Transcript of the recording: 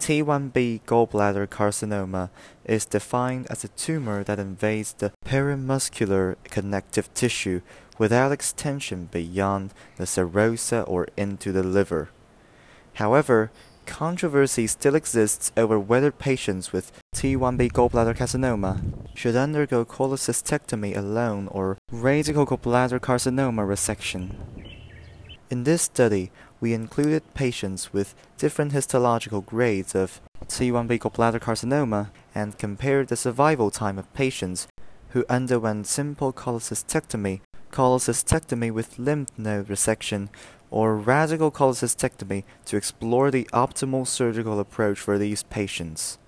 T1B gallbladder carcinoma is defined as a tumor that invades the perimuscular connective tissue without extension beyond the serosa or into the liver. However, controversy still exists over whether patients with T1B gallbladder carcinoma should undergo cholecystectomy alone or radical gallbladder carcinoma resection. In this study, we included patients with different histological grades of T1B gallbladder carcinoma and compared the survival time of patients who underwent simple cholecystectomy with lymph node resection, or radical cholecystectomy to explore the optimal surgical approach for these patients.